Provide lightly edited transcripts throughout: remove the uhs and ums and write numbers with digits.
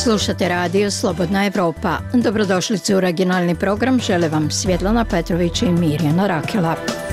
Slušate radio Slobodna Evropa. Dobrodošlici u regionalni program. Žele vam Svjetlana Petrović i Mirjana Rakela.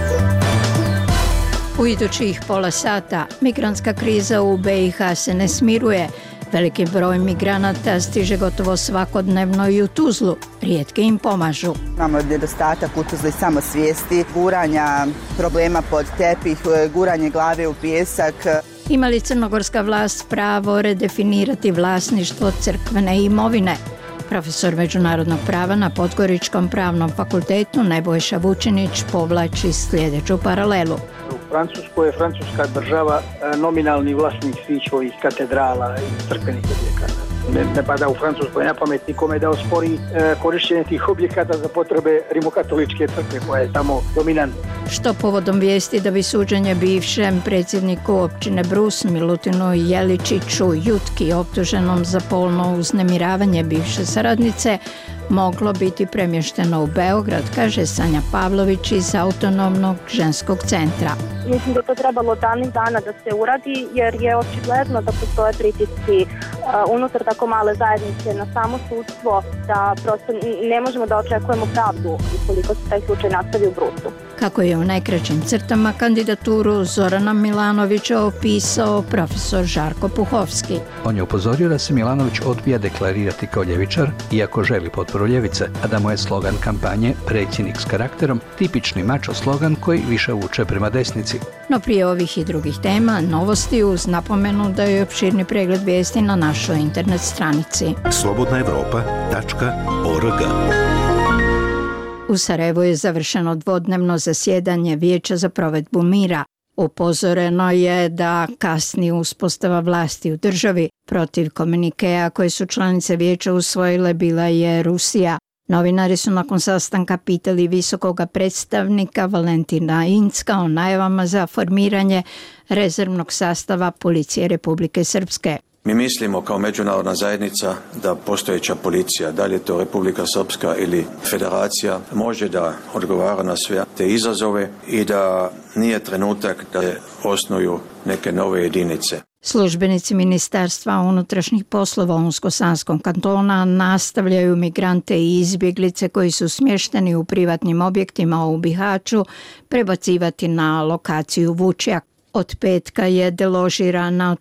U idućih pola sata migrantska kriza u BiH se ne smiruje. Veliki broj migranata stiže gotovo svakodnevno i u Tuzlu. Rijetki im pomažu. Imamo nedostatak u Tuzli samosvijesti, guranja problema pod tepih, guranje glave u pijesak. Ima li crnogorska vlast pravo redefinirati vlasništvo crkvene imovine? Profesor međunarodnog prava na Podgoričkom pravnom fakultetu Nebojša Vučinić povlači sljedeću paralelu. U Francuskoj je francuska država nominalni vlasnik svih ovih katedrala i crkvenih objekata. Ne pada u Francuskoj na pamet nikome da ospori korištenje tih objekata za potrebe rimokatoličke crkve koja je tamo dominantna. Što povodom vijesti da bi suđenje bivšem predsjedniku općine Brus Milutinu Jeličiću Jutki optuženom za polno uznemiravanje bivše saradnice moglo biti premješteno u Beograd, kaže Sanja Pavlović iz Autonomnog ženskog centra. Mislim da je to trebalo davnih dana da se uradi jer je očigledno da postoje pritisci unutar tako male zajednice na samo sudstvo da prosto ne možemo da očekujemo pravdu ukoliko se taj slučaj nastavi u Brusu. Kako je u najkraćim crtama kandidaturu Zorana Milanovića opisao profesor Žarko Puhovski. On je upozorio da se Milanović odbija deklarirati kao ljevičar, iako želi potporu ljevice, a da mu je slogan kampanje predsjednik s karakterom tipični mačo slogan koji više vuče prema desnici. No prije ovih i drugih tema, novosti uz napomenu da je opširni pregled vijesti na našoj internet stranici. slobodnaevropa.org. U Sarajevu je završeno dvodnevno zasjedanje Vijeća za provedbu mira. Upozoreno je da kasni uspostava vlasti u državi. Protiv komunikea koje su članice vijeća usvojile bila je Rusija. Novinari su nakon sastanka pitali visokoga predstavnika Valentina Incka o najavama za formiranje rezervnog sastava Policije Republike Srpske. Mi mislimo kao međunarodna zajednica da postojeća policija, da li je to Republika Srpska ili Federacija, može da odgovara na sve te izazove i da nije trenutak da osnuju neke nove jedinice. Službenici Ministarstva unutrašnjih poslova Unsko-Sanskom kantona nastavljaju migrante i izbjeglice koji su smješteni u privatnim objektima u Bihaću prebacivati na lokaciju Vučjak. Od petka je deložirano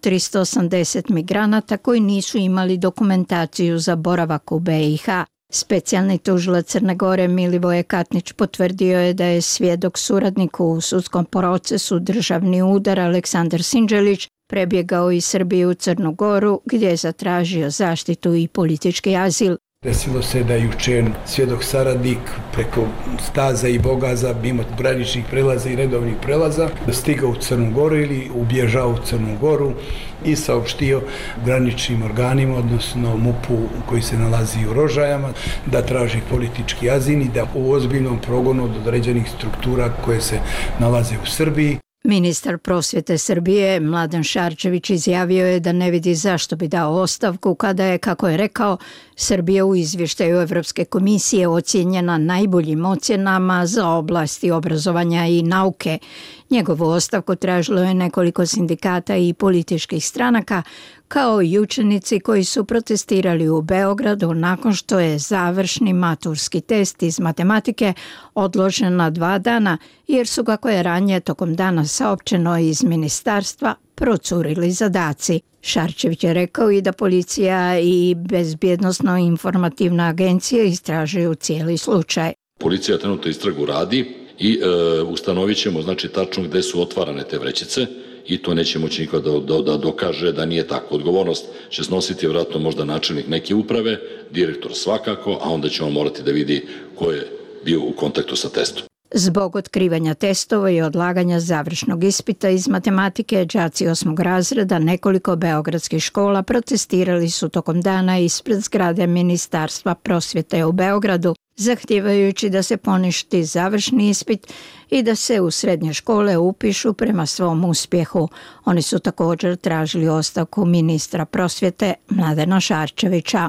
380 migranata koji nisu imali dokumentaciju za boravak u BiH. Specijalni tužilac Crne Gore Milivoje Katnić potvrdio je da je svjedok suradniku u sudskom procesu državni udar Aleksandar Sinđelić prebjegao iz Srbije u Crnu Goru gdje je zatražio zaštitu i politički azil. Desilo se da je jučer svjedok saradnik preko staza i bogaza, mimo graničnih prelaza i redovnih prelaza, stigao u Crnu Goru ili ubježao u Crnu Goru i saopštio graničnim organima, odnosno MUP-u koji se nalazi u Rožajama, da traži politički azil i da u ozbiljnom progonu od određenih struktura koje se nalaze u Srbiji. Ministar prosvjete Srbije Mladen Šarčević izjavio je da ne vidi zašto bi dao ostavku kada je, kako je rekao, Srbija u izvještaju Evropske komisije ocijenjena najboljim ocjenama za oblasti obrazovanja i nauke. Njegovu ostavku tražilo je nekoliko sindikata i političkih stranaka, kao i učenici koji su protestirali u Beogradu nakon što je završni maturski test iz matematike odložen na 2 dana, jer su, kako je ranije tokom dana saopćeno iz ministarstva, procurili zadaci. Šarčević je rekao i da policija i bezbjednosno-informativna agencija istražuju cijeli slučaj. Policija trenutno istragu radi i ustanovit ćemo tačno gde su otvarane te vrećice i to neće moći niko da dokaže da nije tako. Odgovornost će snositi vjerojatno možda načelnik neke uprave, direktor svakako, a onda će on morati da vidi ko je bio u kontaktu sa testom. Zbog otkrivanja testova i odlaganja završnog ispita iz matematike, đaci 8. razreda nekoliko beogradskih škola protestirali su tokom dana ispred zgrade Ministarstva prosvjete u Beogradu, zahtijevajući da se poništi završni ispit i da se u srednje škole upišu prema svom uspjehu. Oni su također tražili ostavku ministra prosvjete Mladena Šarčevića.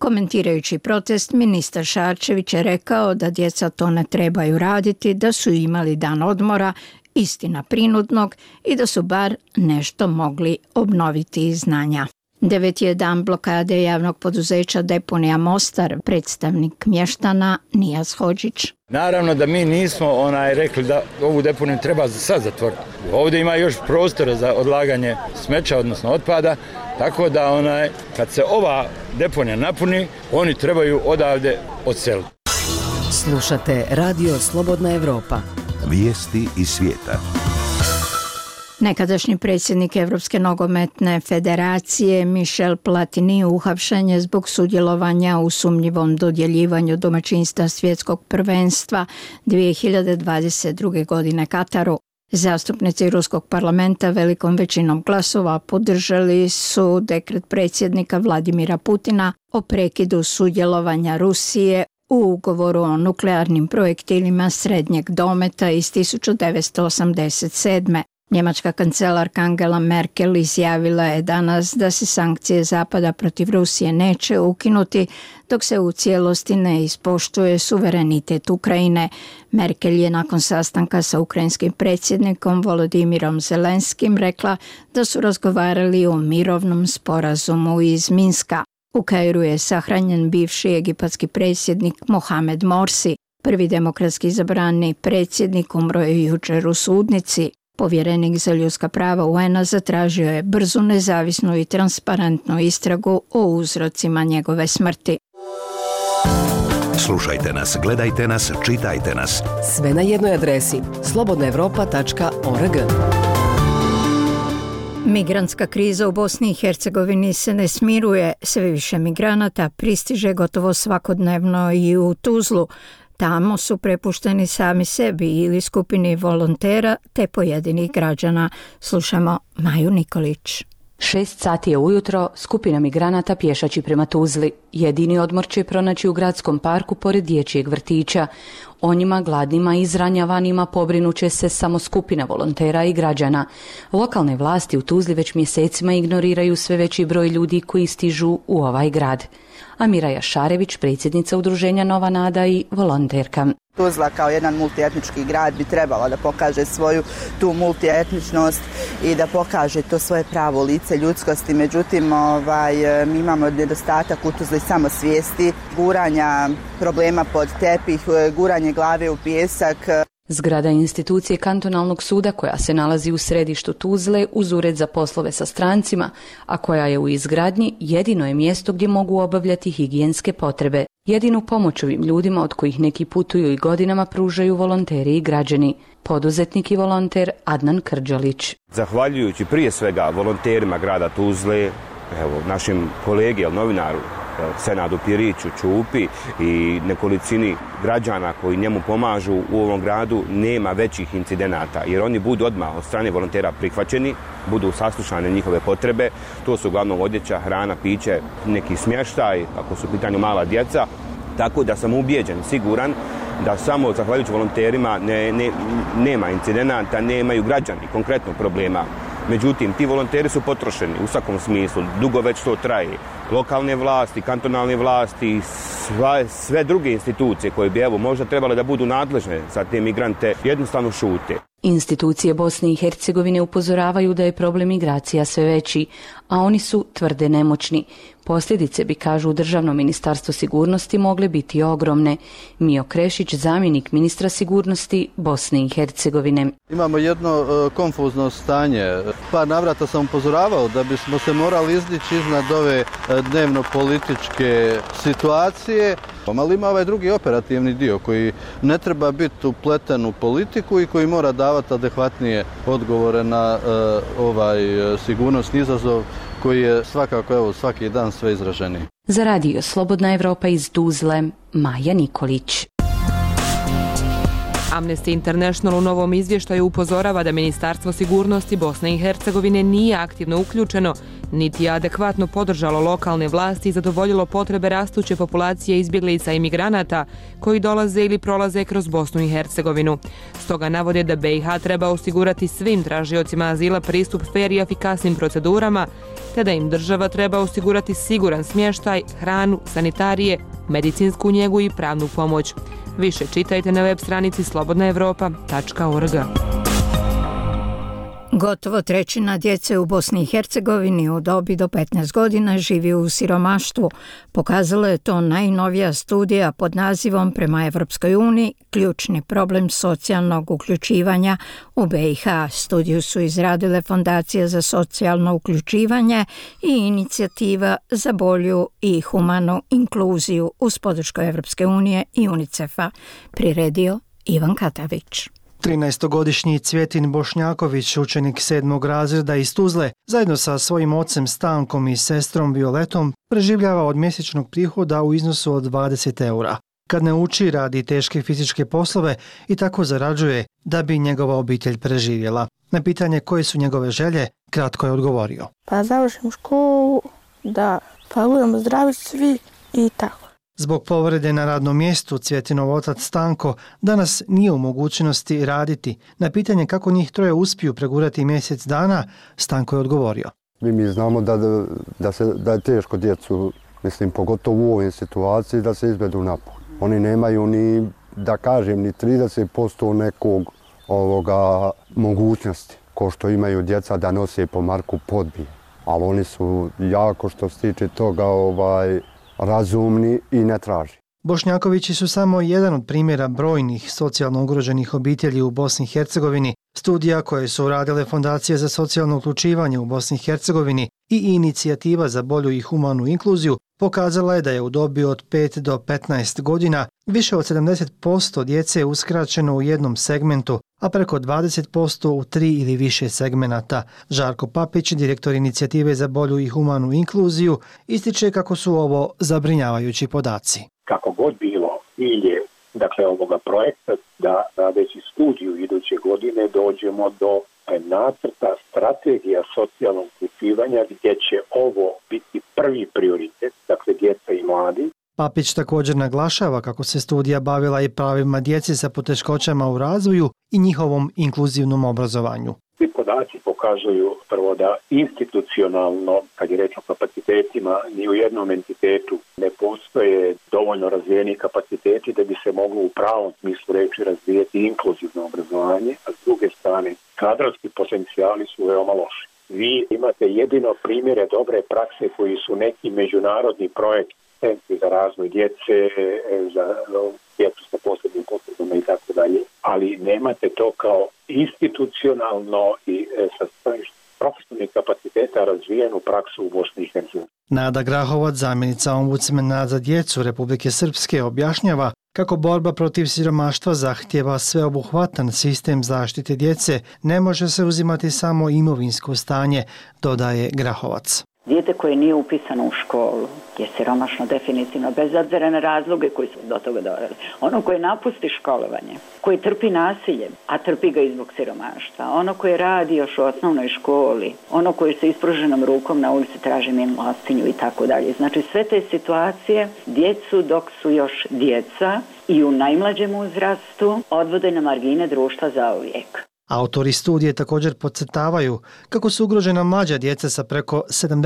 Komentirajući protest, ministar Šarčević je rekao da djeca to ne trebaju raditi, da su imali dan odmora, istina prinudnog, i da su bar nešto mogli obnoviti iz znanja. 9. je dan blokade javnog poduzeća Deponija Mostar, predstavnik mještana Nijaz Hodžić. Naravno da mi nismo rekli da ovu deponiju treba sad zatvoriti. Ovdje ima još prostora za odlaganje smeća, odnosno otpada, tako da kad se ova deponija napuni, oni trebaju odavde odseliti. Slušate Radio Slobodna Evropa. Vijesti iz svijeta. Nekadašnji predsjednik Evropske nogometne federacije Michel Platini uhapšen je zbog sudjelovanja u sumnjivom dodjeljivanju domaćinstva svjetskog prvenstva 2022. godine Kataru. Zastupnici Ruskog parlamenta velikom većinom glasova podržali su dekret predsjednika Vladimira Putina o prekidu sudjelovanja Rusije u ugovoru o nuklearnim projektilima srednjeg dometa iz 1987. Njemačka kancelarka Angela Merkel izjavila je danas da se sankcije Zapada protiv Rusije neće ukinuti dok se u cijelosti ne ispoštuje suverenitet Ukrajine. Merkel je nakon sastanka sa ukrajinskim predsjednikom Volodimirom Zelenskim rekla da su razgovarali o mirovnom sporazumu iz Minska. U Kairu je sahranjen bivši egipatski predsjednik Mohamed Morsi. Prvi demokratski izabrani predsjednik umro je jučer u sudnici. Povjerenik za ljudska prava UN-a zatražio je brzu, nezavisnu i transparentnu istragu o uzrocima njegove smrti. Slušajte nas, gledajte nas, čitajte nas. Sve na jednoj adresi slobodnaevropa.org. Migrantska kriza u Bosni i Hercegovini se ne smiruje. Sve više migranata pristiže gotovo svakodnevno i u Tuzlu. Tamo su prepušteni sami sebi ili skupini volontera te pojedinih građana. Slušamo Maju Nikolić. 6 sati je ujutro, skupina migranata pješači prema Tuzli. Jedini odmor će pronaći u gradskom parku pored dječjeg vrtića. O njima, gladnima i izranjavanima, pobrinuće se samo skupina volontera i građana. Lokalne vlasti u Tuzli već mjesecima ignoriraju sve veći broj ljudi koji stižu u ovaj grad. Amira Jašarević, predsjednica udruženja Nova Nada i volonterka. Tuzla kao jedan multietnički grad bi trebala da pokaže svoju tu multietničnost i da pokaže to svoje pravo lice ljudskosti. Međutim, mi imamo nedostatak u Tuzli samosvijesti, guranja problema pod tepih, guranje glave u pijesak. Zgrada institucije kantonalnog suda koja se nalazi u središtu Tuzle uz ured za poslove sa strancima, a koja je u izgradnji, jedino je mjesto gdje mogu obavljati higijenske potrebe. Jedinu pomoć ovim ljudima od kojih neki putuju i godinama pružaju volonteri i građani. Poduzetnik i volonter Adnan Krđalić. Zahvaljujući prije svega volonterima grada Tuzle, našim kolegi, novinaru Senadu Piriću, Čupi i nekolicini građana koji njemu pomažu u ovom gradu, nema većih incidenata, jer oni budu odmah od strane volontera prihvaćeni, budu saslušane njihove potrebe. To su uglavnom odjeća, hrana, piće, neki smještaj, ako su u pitanju mala djeca. Tako da sam ubijeđen, siguran da samo zahvaljujući volonterima nema incidenata, nemaju građani konkretno problema. Međutim, ti volonteri su potrošeni u svakom smislu, dugo već to traje. Lokalne vlasti, kantonalne vlasti, sve druge institucije koje bi možda trebale da budu nadležne za te migrante, jednostavno šute. Institucije Bosne i Hercegovine upozoravaju da je problem migracija sve veći, a oni su tvrde nemoćni. Posljedice bi, kažu Državno ministarstvo sigurnosti, mogle biti ogromne. Mio Krešić, zamjenik ministra sigurnosti Bosne i Hercegovine. Imamo jedno konfuzno stanje. Par navrata sam upozoravao da bismo se morali izdići iznad ove dnevno-političke situacije. Ali ima ovaj drugi operativni dio koji ne treba biti upleten u politiku i koji mora davati adekvatnije odgovore na ovaj sigurnosni izazov koji je svakako svaki dan sve izraženiji. Za Radio Slobodna Evropa iz Tuzle, Maja Nikolić. Amnesty International u novom izvještaju upozorava da Ministarstvo sigurnosti Bosne i Hercegovine nije aktivno uključeno, niti je adekvatno podržalo lokalne vlasti i zadovoljilo potrebe rastuće populacije izbjeglica i migranata koji dolaze ili prolaze kroz Bosnu i Hercegovinu. Stoga navode da BiH treba osigurati svim tražiocima azila pristup fer i efikasnim procedurama te da im država treba osigurati siguran smještaj, hranu, sanitarije, medicinsku njegu i pravnu pomoć. Više čitajte na web stranici slobodnaevropa.org. Gotovo trećina djece u Bosni i Hercegovini u dobi do 15 godina živi u siromaštvu. Pokazala je to najnovija studija pod nazivom Prema Evropskoj uniji ključni problem socijalnog uključivanja u BiH. Studiju su izradile Fondacija za socijalno uključivanje i Inicijativa za bolju i humanu inkluziju uz podršku Evropske unije i UNICEF-a. Priredio Ivan Katavić. 13-godišnji Cvjetin Bošnjaković, učenik 7. razreda iz Tuzle, zajedno sa svojim ocem Stankom i sestrom Violetom, preživljava od mjesečnog prihoda u iznosu od 20 eura. Kad ne uči, radi teške fizičke poslove i tako zarađuje da bi njegova obitelj preživjela. Na pitanje koje su njegove želje, kratko je odgovorio. Pa završim školu, da budemo zdravi svi i tako. Zbog povrede na radnom mjestu, Cvjetinov otac Stanko danas nije u mogućnosti raditi. Na pitanje kako njih troje uspiju pregurati mjesec dana, Stanko je odgovorio. Mi znamo da je teško djecu, mislim, pogotovo u ovoj situaciji, da se izvedu napolje. Oni nemaju ni, da kažem, ni 30% nekog mogućnosti, ko što imaju djeca da nose po marku podbije. Ali oni su jako, što se tiče toga, razumni i ne traži. Bošnjakovići su samo jedan od primjera brojnih socijalno ugroženih obitelji u Bosni i Hercegovini. Studija koje su uradile Fondacija za socijalno uključivanje u Bosni i Hercegovini i Inicijativa za bolju i humanu inkluziju pokazala je da je u dobi od 5 do 15 godina više od 70% djece uskraćeno u jednom segmentu, a preko 20% u 3 ili više segmenata. Žarko Papić, direktor Inicijative za bolju i humanu inkluziju, ističe kako su ovo zabrinjavajući podaci. Kako god bilo, cilj je ovoga projekta da radeći studiju iduće godine dođemo do nacrta strategija socijalnog uključivanja gdje će ovo biti prvi prioritet, dakle djeca i mladi. Papić također naglašava kako se studija bavila i pravima djece sa poteškoćama u razvoju i njihovom inkluzivnom obrazovanju. Svi podaci pokazuju prvo da institucionalno, kad je reč o kapacitetima, ni u jednom entitetu ne postoje dovoljno razvijeni kapaciteti da bi se moglo u pravom smislu reči razvijeti inkluzivno obrazovanje, a s druge strane kadrovski potencijali su veoma loši. Vi imate jedino primjere dobre prakse koji su neki međunarodni projekt, centri za razvoj djece, za djecu sa posebnim potrebama i tako dalje, ali nemate to kao institucionalno i sa profesionalnih kapaciteta razvijenu praksu u Bosni i Hercegovini. Nada Grahovac, zamjenica ombudsmana za djecu Republike Srpske, objašnjava kako borba protiv siromaštva zahtijeva sveobuhvatan sistem zaštite djece, ne može se uzimati samo imovinsko stanje, dodaje Grahovac. Dijete koje nije upisano u školu je siromašno definitivno, bez obzira na razloge koji su do toga doveli. Ono koje napusti školovanje, koji trpi nasilje, a trpi ga i zbog siromaštva, ono koje radi još u osnovnoj školi, ono koje se ispruženom rukom na ulici traži milostinju i tako dalje. Znači sve te situacije djecu dok su još djeca i u najmlađem uzrastu odvode na margine društva zauvijek. Autori studije također podcrtavaju kako su ugrožena mlađa djeca sa preko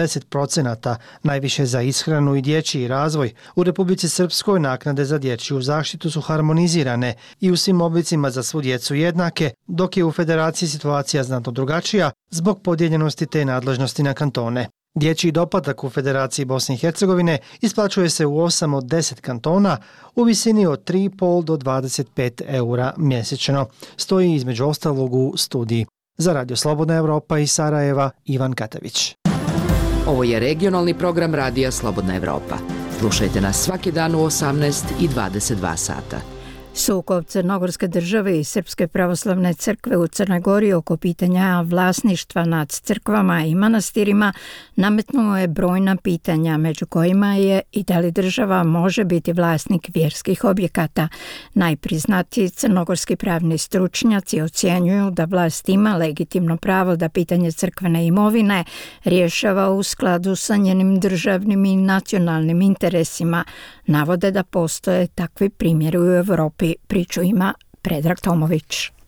70%, najviše za ishranu i dječji razvoj. U Republici Srpskoj naknade za dječju zaštitu su harmonizirane i u svim oblicima za svu djecu jednake, dok je u Federaciji situacija znatno drugačija zbog podijeljenosti te nadležnosti na kantone. Dječji doplatak u Federaciji Bosne i Hercegovine isplaćuje se u 8 od 10 kantona u visini od 3,5 do 25 eura mjesečno. Stoji između ostalog u studiji. Za Radio Slobodna Evropa iz Sarajeva, Ivan Katavić. Ovo je regionalni program Radija Slobodna Evropa. Slušajte nas svaki dan u 18 i 22 sata. Sukob Crnogorske države i Srpske pravoslavne crkve u Crnoj Gori oko pitanja vlasništva nad crkvama i manastirima nametnuo je brojna pitanja, među kojima je i da li država može biti vlasnik vjerskih objekata. Najpriznatiji crnogorski pravni stručnjaci ocjenjuju da vlast ima legitimno pravo da pitanje crkvene imovine rješava u skladu sa njenim državnim i nacionalnim interesima. Navode da postoje takvi primjeri u Europi. Priču ima Predrag Tomović.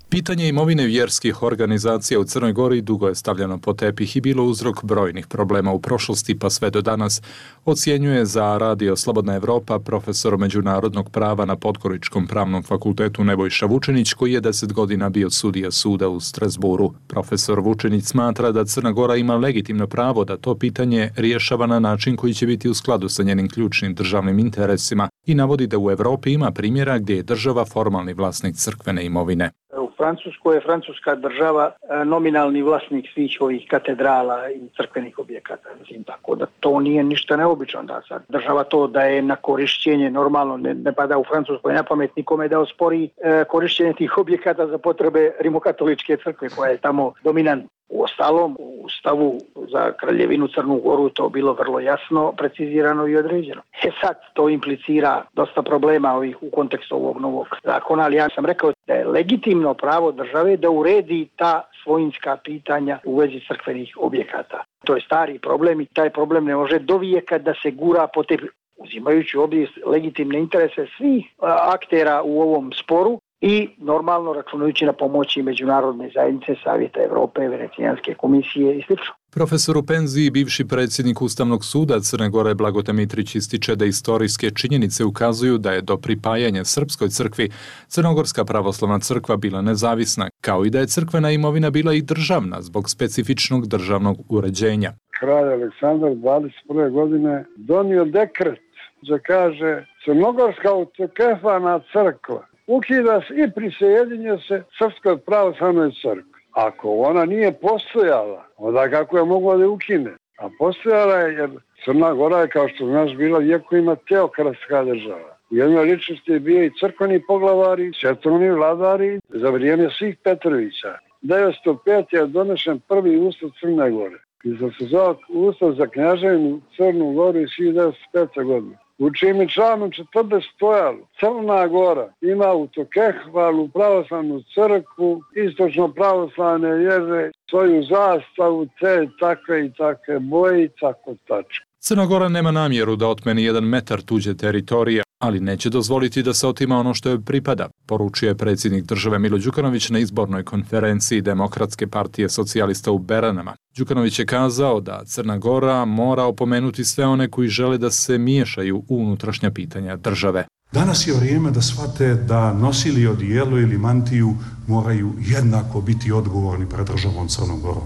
Pitanje imovine vjerskih organizacija u Crnoj Gori dugo je stavljeno pod tepih i bilo uzrok brojnih problema u prošlosti pa sve do danas, ocjenjuje za Radio Slobodna Evropa profesor međunarodnog prava na Podgoričkom pravnom fakultetu Nebojša Vučinić, koji je 10 godina bio sudija suda u Strasburu. Profesor Vučinić smatra da Crna Gora ima legitimno pravo da to pitanje rješava na način koji će biti u skladu sa njenim ključnim državnim interesima i navodi da u Evropi ima primjera gdje je država formalni vlasnik crkvene imovine. U Francuskoj je francuska država nominalni vlasnik svih ovih katedrala i crkvenih objekata. Mislim, tako da to nije ništa neobično da sad država to daje na korišćenje, normalno ne pada u Francuskoj na pamet nikome da ospori korišćenje tih objekata za potrebe rimokatoličke crkve koja je tamo dominantna. U ostalom, u Ustavu za Kraljevinu Crnu Goru to bilo vrlo jasno, precizirano i određeno. Sad to implicira dosta problema ovih u kontekstu ovog novog zakona, ali ja sam rekao da je legitimno pravo države da uredi ta svojinska pitanja u vezi crkvenih objekata. To je stari problem i taj problem ne može dovijeka da se gura po te, uzimajući u obzir legitimne interese svih aktera u ovom sporu, i normalno računajući na pomoći međunarodne zajednice, Savjeta Evrope, Venecijanske komisije i sl. Profesor u penziji, bivši predsjednik Ustavnog suda Crne Gore Blagoje Mitrić ističe da istorijske činjenice ukazuju da je do pripajanja Srpskoj crkvi Crnogorska pravoslavna crkva bila nezavisna, kao i da je crkvena imovina bila i državna zbog specifičnog državnog uređenja. Kralj Aleksandar 21. godine donio dekret da kaže Crnogorska autokefalna crkva ukida se i prisjedinje se Srpskoj pravoslavnoj crkvi. Ako ona nije postojala, onda kako je mogla da je ukine? A postojala je jer Crna Gora je, kao što znaš, bila vjekovima teokratska država. U jednoj ličnosti je bio i crkveni poglavari, svetovni vladari za vrijeme svih Petrovića. 1905. je donešen prvi ustav Crne Gore. I da se zove ustav za knjaževinu Crnu Goru iz 1905. godine. U čim je članu 40 stojalo. Crna Gora ima autokefalnu pravoslavnu crkvu, istočno pravoslavne vjere, svoju zastavu, te takve i takve boje i tako tačka. Crna Gora nema namjeru da otmeni 1 metar tuđe teritorije, ali neće dozvoliti da se otima ono što joj pripada, poručio je predsjednik države Milo Đukanović na izbornoj konferenciji Demokratske partije socijalista u Beranama. Đukanović je kazao da Crna Gora mora opomenuti sve one koji žele da se miješaju u unutrašnja pitanja države. Danas je vrijeme da shvate da nosili odijelo ili mantiju moraju jednako biti odgovorni pred državom Crnom Gorom.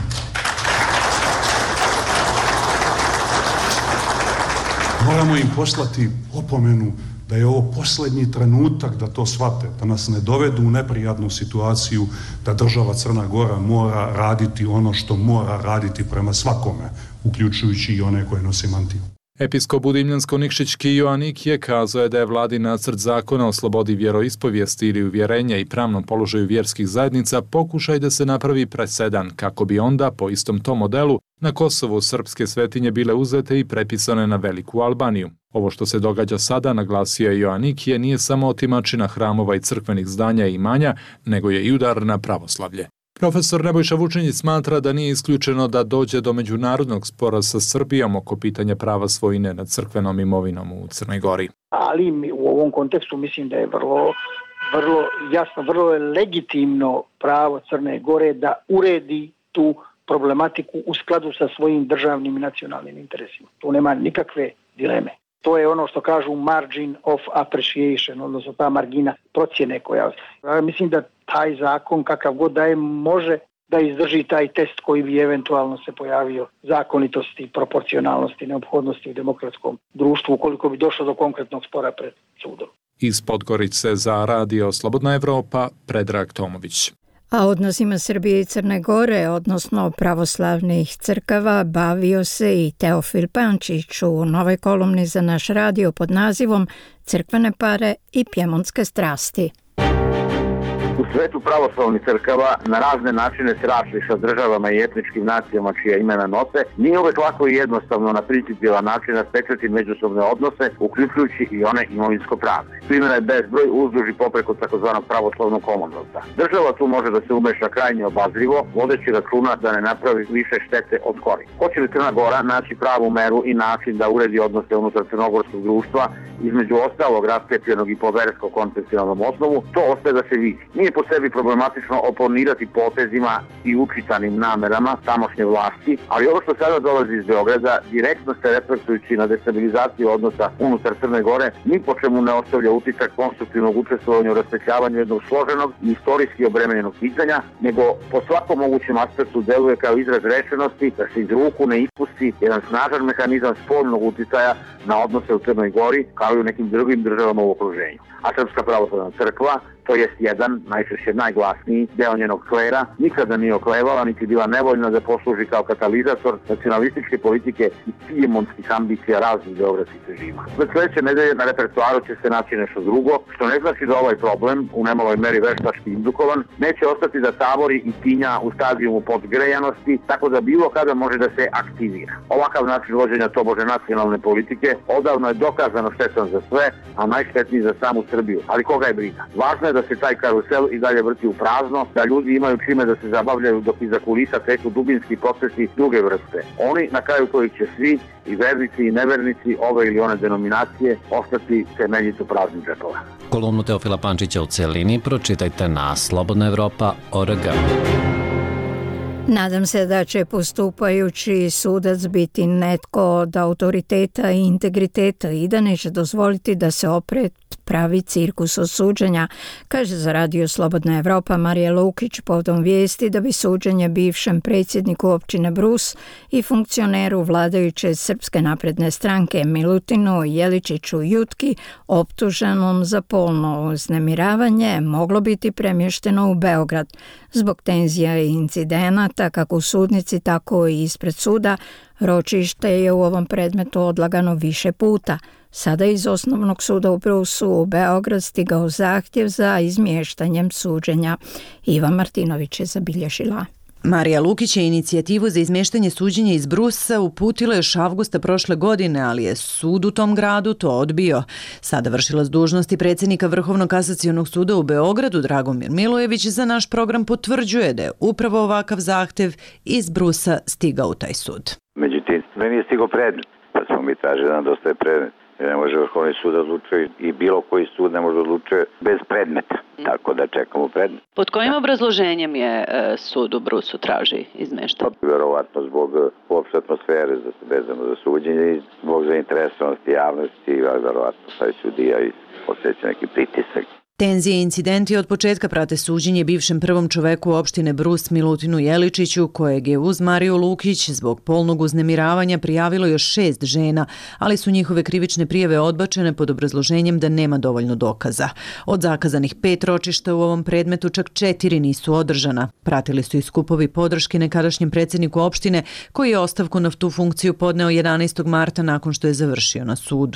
Moramo im poslati opomenu da je ovo posljednji trenutak da to shvate, da nas ne dovedu u neprijatnu situaciju da država Crna Gora mora raditi ono što mora raditi prema svakome, uključujući i one koje nose mantiju. Episkop Budimljansko-Nikšićki Joanik je kazao da je vladin nacrt zakona o slobodi vjeroispovijesti ili uvjerenja i pravnom položaju vjerskih zajednica pokušaj da se napravi presedan, kako bi onda, po istom tom modelu, na Kosovu srpske svetinje bile uzete i prepisane na Veliku Albaniju. Ovo što se događa sada, naglasio je Joanikije, nije samo otimačina hramova i crkvenih zdanja i imanja, nego je i udar na pravoslavlje. Profesor Nebojša Vučinić smatra da nije isključeno da dođe do međunarodnog spora sa Srbijom oko pitanja prava svojine nad crkvenom imovinom u Crnoj Gori. Ali u ovom kontekstu mislim da je vrlo jasno, vrlo je legitimno pravo Crne Gore da uredi tu problematiku u skladu sa svojim državnim i nacionalnim interesima. Tu nema nikakve dileme. To je ono što kažu margin of appreciation, odnosno ta margina procjene koja... Mislim da taj zakon, kakav god da je, može da izdrži taj test koji bi eventualno se pojavio zakonitosti, proporcionalnosti, neophodnosti u demokratskom društvu, ukoliko bi došlo do konkretnog spora pred sudom. Iz Podgorice za Radio Slobodna Evropa, Predrag Tomović. A odnosima Srbije i Crne Gore, odnosno pravoslavnih crkava, bavio se i Teofil Pančić u novoj kolumni za naš radio pod nazivom Crkvene pare i pjemonske strasti. U svetu pravoslavnih crkava na razne načine se rašli sa državama i etničkim nacijama čija imena nose, nije uvek lako i jednostavno na principijevan način raspečati međusobne odnose, uključujući i one imovinsko-pravne. Primjera je bezbroj uzduž i popreko takozvanog pravoslavnog Commonwealtha. Država tu može da se umeša krajnje obazrivo, vodeći računa da ne napravi više štete od koristi. Hoće li Crna Gora naći pravu meru i način da uredi odnose unutar crnogorskog društva, između ostalog raspetljenog i po versko-konfesionalnom osnovu, to ostaje da se vidi. Nije Nije po sebi problematično oponirati potezima i učitanim namerama tamošnje vlasti, ali ovo što sada dolazi iz Beograda, direktno se reflektujući na destabilizaciju odnosa unutar Crne Gore, ni po čemu ne ostavlja utisak konstruktivnog učestvovanja u raspetljavanju jednog složenog i istorijski obremenjenog pitanja, nego po svakom mogućem aspektu deluje kao izraz rešenosti da se iz ruku ne ispusti jedan snažan mehanizam spoljnog uticaja na odnose u Crnoj Gori, kao i u nekim drugim državama u okruženju. A Srpska pravoslavna crkva, to jest jedan, najčešće najglasniji deo njenog klera, nikada nije oklevala, niti bila nevoljna da posluži kao katalizator nacionalističke politike i pijemonskih ambicija raznih beogradskih režima. Za sledeće nedelje na repertoaru će se naći nešto drugo, što ne znači da ovaj problem, u nemaloj meri veštački indukovan, neće ostati da tavori i tinja u stadijumu podgrejanosti, tako da bilo kada može da se aktivira. Ovakav način vođenja tobože nacionalne politike odavno je dokazano štetan za sve, a najštetniji za samu Srbiju. Ali koga je briga? Važno je da se taj karusel i dalje vrti u prazno, da ljudi imaju čime da se zabavljaju dok iza kulisa teku dubinski procesi druge vrste. Oni na kraju kojih će svi, i vernici i nevernici ove ili one denominacije, ostati temeljito prazni džepova. Kolumnu Teofila Pančića u celini pročitajte na slobodnaevropa.org. Nadam se da će postupajući sudac biti netko od autoriteta i integriteta i da neće dozvoliti da se opet pravi cirkus od suđenja, kaže za Radio Slobodna Evropa Marija Lukić povodom vijesti da bi suđenje bivšem predsjedniku općine Brus i funkcioneru vladajuće Srpske napredne stranke Milutinu Jeličiću Jutki, optuženom za polno uznemiravanje, moglo biti premješteno u Beograd. Zbog tenzija i incidenata, kako u sudnici, tako i ispred suda, ročište je u ovom predmetu odlagano više puta. Sada iz Osnovnog suda u Brusu u Beograd stigao zahtjev za izmještanjem suđenja. Iva Martinović je zabilježila. Marija Lukić je inicijativu za izmještanje suđenja iz Brusa uputila još avgusta prošle godine, ali je sud u tom gradu to odbio. Sada vršilac dužnosti predsjednika Vrhovnog kasacionog suda u Beogradu Dragomir Milojević za naš program potvrđuje da je upravo ovakav zahtjev iz Brusa stigao u taj sud. Međutim, meni je stigao predmet, pa smo mi tražili da nam dostaje predmet. Ne može Vrhovni sud odlučuje i bilo koji sud ne može odlučuje bez predmeta, tako da čekamo predmet. Pod kojim obrazloženjem je sud u Brusu traži izmeštanje? Vjerovatno zbog uopšte atmosfere vezano za suđenje i zbog zainteresovanosti javnosti, vjerovatno taj sudija i osjeća neki pritisak. Tenzije i incidenti od početka prate suđenje bivšem prvom čoveku opštine Brus Milutinu Jeličiću, kojeg je uz Mariju Lukić zbog polnog uznemiravanja prijavilo još 6 žena, ali su njihove krivične prijave odbačene pod obrazloženjem da nema dovoljno dokaza. Od zakazanih 5 ročišta u ovom predmetu čak 4 nisu održana. Pratili su i skupovi podrške nekadašnjem predsjedniku opštine, koji je ostavku na tu funkciju podneo 11. marta nakon što je završio na sudu.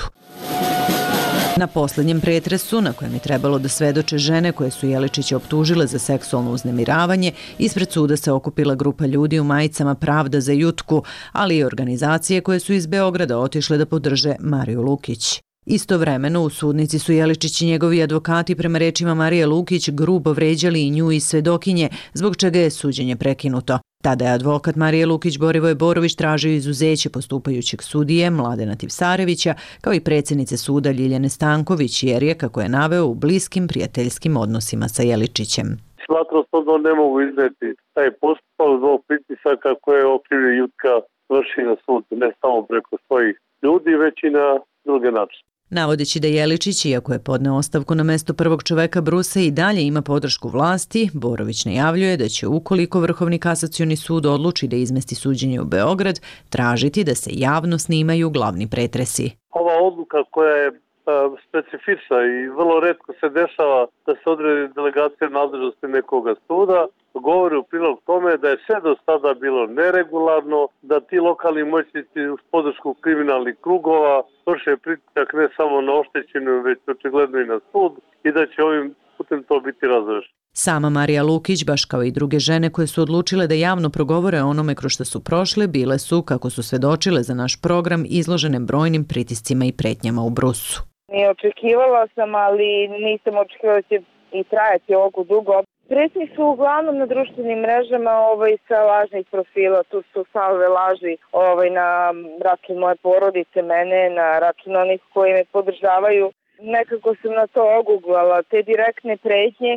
Na posljednjem pretresu, na kojem je trebalo da svedoče žene koje su Jeličića optužile za seksualno uznemiravanje, ispred suda se okupila grupa ljudi u majicama Pravda za Jutku, ali i organizacije koje su iz Beograda otišle da podrže Mariju Lukić. Istovremeno u sudnici su Jeličić i njegovi advokati prema rečima Marije Lukić grubo vređali i nju i svedokinje, zbog čega je suđenje prekinuto. Tada je advokat Marije Lukić Borivoje Borović tražio izuzeće postupajućeg sudije Mladena Tipsarevića kao i predsjednice suda Ljiljane Stanković, jer je, kako je naveo, u bliskim prijateljskim odnosima sa Jeličićem. Smatram da ne mogu izneti taj postupak zbog pritisaka koje okrivlje Jutka vrši na sud, ne samo preko svojih ljudi, već i na druge načine. Navodeći da Jeličić, iako je podneo ostavku na mesto prvog čoveka Brusa, i dalje ima podršku vlasti, Borović najavljuje da će, ukoliko Vrhovni kasacioni sud odluči da izmesti suđenje u Beograd, tražiti da se javno snimaju glavni pretresi. Ova odluka koja je specifična i vrlo retko se dešava da se odredi delegacija nadležnosti nekoga suda, govori u prilog tome da je sve do sada bilo neregularno, da ti lokalni moćnici uz podršku kriminalnih krugova vrše pritisak ne samo na oštećenu, već očigledno i na sud i da će ovim putem to biti razrešeno. Sama Marija Lukić, baš kao i druge žene koje su odlučile da javno progovore o onome kroz što su prošle, bile su, kako su svedočile za naš program, izložene brojnim pritiscima i pretnjama u Brusu. Nije očekivala sam, ali nisam očekivala da će i trajati ovako dugo. Pretnje su uglavnom na društvenim mrežama sa lažnih profila, tu su salve laži na račun moje porodice, mene, na račun onih koji me podržavaju. Nekako sam na to oguglala, te direktne pretnje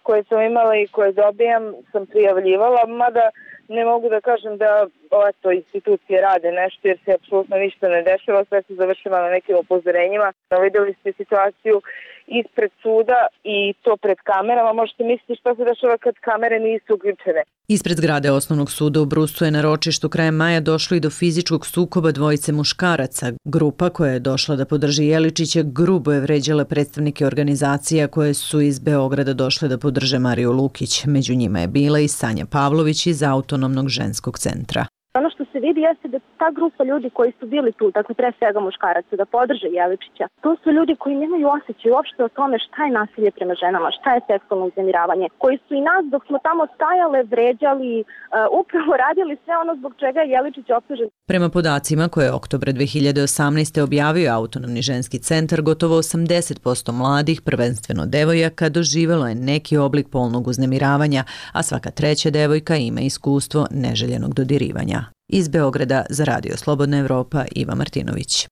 koje sam imala i koje dobijam sam prijavljivala, mada ne mogu da kažem da to institucije rade nešto jer se apsolutno ništa ne dešava, sve se završava na nekim upozorenjima. Videli ste situaciju ispred suda i to pred kamerama, možete misliti što se dešava kad kamere nisu uključene. Ispred zgrade Osnovnog suda u Brusu je na ročištu krajem maja došlo i do fizičkog sukoba dvojice muškaraca. Grupa koja je došla da podrži Jeličića grubo je vređala predstavnike organizacija koje su iz Beograda došle da podrže Mariju Lukić. Među njima je bila i Sanja Pavlović iz Autonomnog ženskog centra. Ono što se vidi jeste da ta grupa ljudi koji su bili tu, dakle pre svega muškaraca, da podrže Jeličića, to su ljudi koji nemaju osjećaj uopšte o tome šta je nasilje prema ženama, šta je seksualno uznemiravanje, koji su i nas dok smo tamo stajale, vređali, upravo radili sve ono zbog čega je Jeličić optužen. Prema podacima koje je oktobra 2018. objavio Autonomni ženski centar, gotovo 80% mladih, prvenstveno devojaka, doživelo je neki oblik polnog uznemiravanja, a svaka treća devojka ima iskustvo neželjenog dodirivanja. Iz Beograda za Radio Slobodna Evropa, Iva Martinović.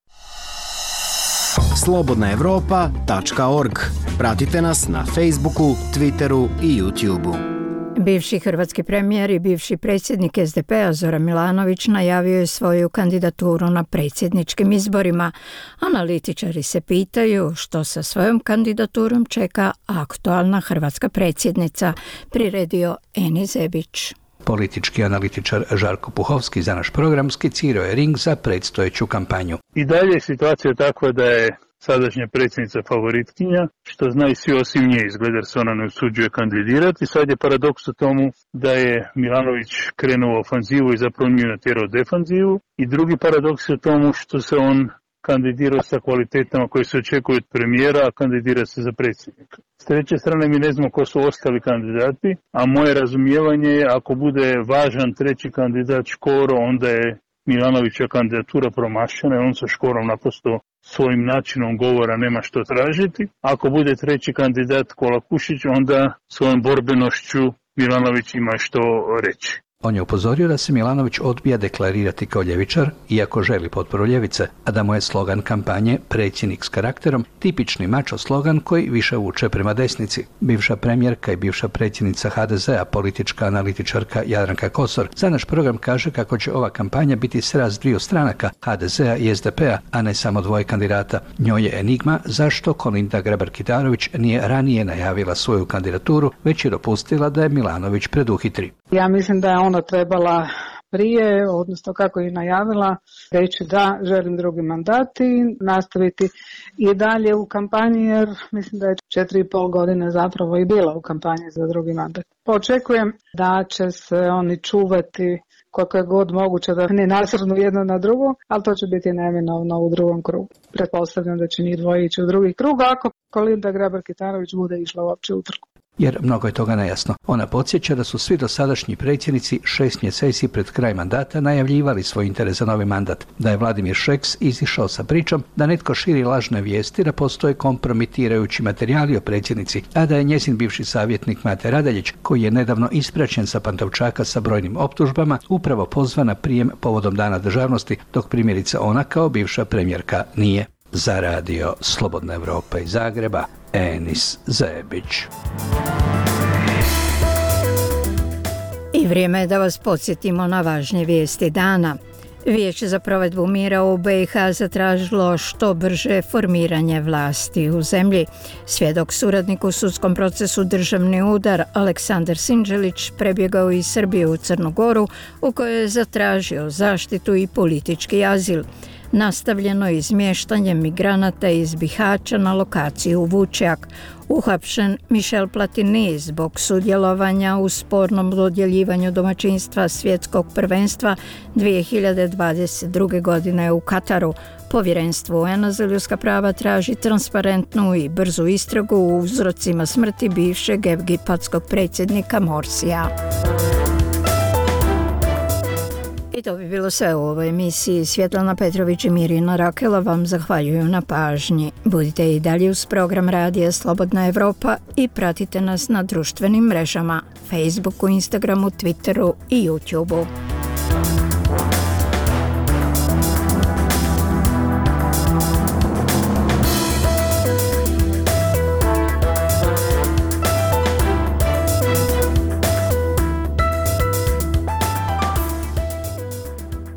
slobodnaevropa.org. Pratite nas na Facebooku, Twitteru i YouTubeu. Bivši hrvatski premijer i bivši predsjednik SDP-a Zoran Milanović najavio je svoju kandidaturu na predsjedničkim izborima. Analitičari se pitaju što sa svojom kandidaturom čeka aktualna hrvatska predsjednica, priredio Eni Zebić. Politički analitičar Žarko Puhovski za naš program skicirao je ring za predstojeću kampanju. I dalje je situacija takva da je sadašnja predsjednica favoritkinja, što zna i svi osim nje, izgleda se ona ne usuđuje kandidirati. Sad je paradoks u tomu da je Milanović krenuo u ofanzivu i zapravo nju natjerao defanzivu. I drugi paradoks je u tomu što se on kandidirao sa kvalitetama koje se očekuju od premijera, a kandidira se za predsjednika. S treće strane mi ne znamo ko su ostali kandidati, a moje razumijevanje je ako bude važan treći kandidat Škoro, onda je Milanovića kandidatura promašena i on sa Škorom naprosto svojim načinom govora nema što tražiti. Ako bude treći kandidat Kolakušić, onda svojom borbenošću Milanović ima što reći. On je upozorio da se Milanović odbija deklarirati kao ljevičar, iako želi potporu ljevice, a da mu je slogan kampanje predsjednik s karakterom tipični mačo slogan koji više vuče prema desnici. Bivša premijerka i bivša predsjednica HDZ-a, politička analitičarka Jadranka Kosor, za naš program kaže kako će ova kampanja biti sraz dviju stranaka, HDZ-a i SDP-a, a ne samo dvoje kandidata. Njoj je enigma zašto Kolinda Grabar-Kitarović nije ranije najavila svoju kandidaturu, već je dopustila da je Milanović preduhitri. Ja mislim da je ona trebala prije, odnosno kako je najavila, reći da želim drugi mandat i nastaviti i dalje u kampanji, jer mislim da je 4,5 godine zapravo i bila u kampanji za drugi mandat. Očekujem da će se oni čuvati koliko je god moguće da ne nasrnu jedno na drugo, ali to će biti neminovno u drugom krugu. Pretpostavljam da će njih dvoje ići u drugi krug, ako Kolinda Grabar-Kitarović bude išla uopće u trku. Jer mnogo je toga nejasno. Ona podsjeća da su svi dosadašnji predsjednici 6 mjeseci pred kraj mandata najavljivali svoj interes za novi mandat, da je Vladimir Šeks izišao sa pričom da netko širi lažne vijesti da postoje kompromitirajući materijali o predsjednici, a da je njezin bivši savjetnik Mate Radeljić, koji je nedavno ispraćen sa Pantovčaka sa brojnim optužbama, upravo pozvan na prijem povodom Dana državnosti, dok primjerice ona kao bivša premijerka nije. Za Radio Slobodna Evropa iz Zagreba, Enis Zebić. I vrijeme je da vas podsjetimo na važnje vijesti dana. Vijeće za provedbu mira u BiH zatražilo što brže formiranje vlasti u zemlji. Svjedok suradnik u sudskom procesu Državni udar Aleksandar Sinđelić prebjegao iz Srbije u Crnu Goru, u kojoj je zatražio zaštitu i politički azil. Nastavljeno je izmještanje migranata iz Bihaća na lokaciju Vučjak. Uhapšen Michel Platini zbog sudjelovanja u spornom dodjeljivanju domaćinstva svjetskog prvenstva 2022. godine u Kataru. Povjerenstvo UN-a za ljudska prava traži transparentnu i brzu istragu u uzrocima smrti bivšeg egipatskog predsjednika Morsija. I to bi bilo sve u ovoj emisiji. Svjetlana Petrović i Mirina Rakela vam zahvaljuju na pažnji. Budite i dalje uz program Radija Slobodna Evropa i pratite nas na društvenim mrežama, Facebooku, Instagramu, Twitteru i YouTubeu.